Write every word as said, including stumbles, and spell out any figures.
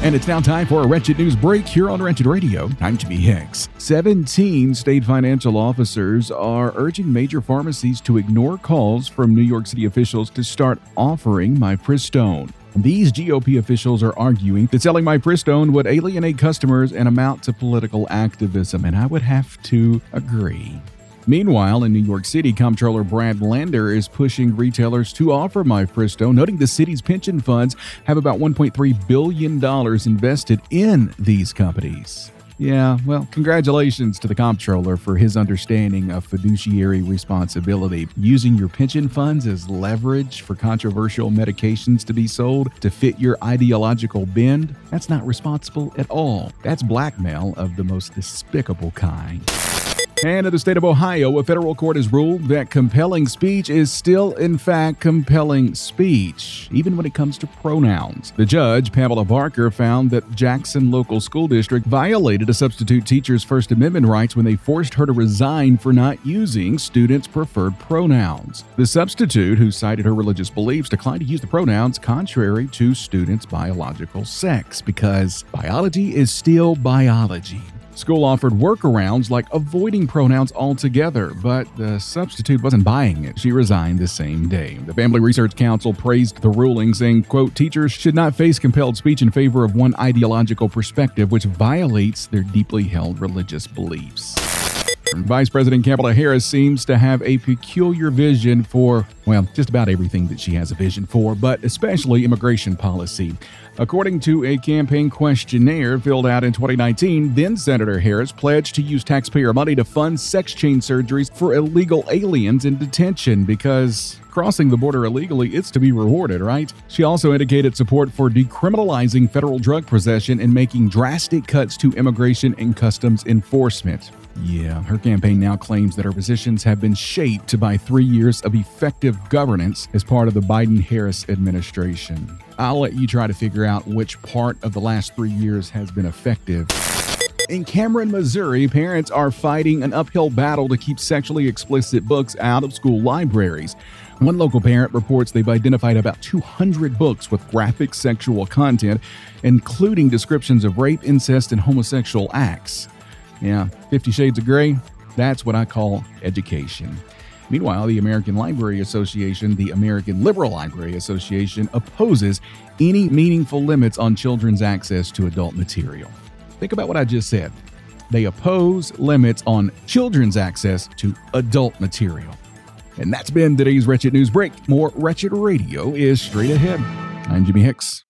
And it's now time for a Wretched News Break here on Wretched Radio. I'm Jimmy Hicks. seventeen state financial officers are urging major pharmacies to ignore calls from New York City officials to start offering Mifepristone. These G O P officials are arguing that selling Mifepristone would alienate customers and amount to political activism, and I would have to agree. Meanwhile, in New York City, Comptroller Brad Lander is pushing retailers to offer Mifepristone, noting the city's pension funds have about one point three billion dollars invested in these companies. Yeah, well, congratulations to the comptroller for his understanding of fiduciary responsibility. Using your pension funds as leverage for controversial medications to be sold to fit your ideological bend, that's not responsible at all. That's blackmail of the most despicable kind. And in the state of Ohio, a federal court has ruled that compelling speech is still, in fact, compelling speech, even when it comes to pronouns. The judge, Pamela Barker, found that Jackson Local School District violated a substitute teacher's First Amendment rights when they forced her to resign for not using students' preferred pronouns. The substitute, who cited her religious beliefs, declined to use the pronouns contrary to students' biological sex, because biology is still biology. School offered workarounds like avoiding pronouns altogether, but the substitute wasn't buying it. She resigned the same day. The Family Research Council praised the ruling, saying, quote, teachers should not face compelled speech in favor of one ideological perspective which violates their deeply held religious beliefs. Vice President Kamala Harris seems to have a peculiar vision for, well, just about everything that she has a vision for, but especially immigration policy. According to a campaign questionnaire filled out in twenty nineteen, then Senator Harris pledged to use taxpayer money to fund sex change surgeries for illegal aliens in detention because crossing the border illegally, it's to be rewarded, right? She also indicated support for decriminalizing federal drug possession and making drastic cuts to immigration and customs enforcement. Yeah, her campaign now claims that her positions have been shaped by three years of effective governance as part of the Biden-Harris administration. I'll let you try to figure out which part of the last three years has been effective. In Cameron, Missouri, parents are fighting an uphill battle to keep sexually explicit books out of school libraries. One local parent reports they've identified about two hundred books with graphic sexual content, including descriptions of rape, incest, and homosexual acts. Yeah, Fifty Shades of Grey, that's what I call education. Meanwhile, the American Library Association, the American Liberal Library Association, opposes any meaningful limits on children's access to adult material. Think about what I just said. They oppose limits on children's access to adult material. And that's been today's Wretched News Break. More Wretched Radio is straight ahead. I'm Jimmy Hicks.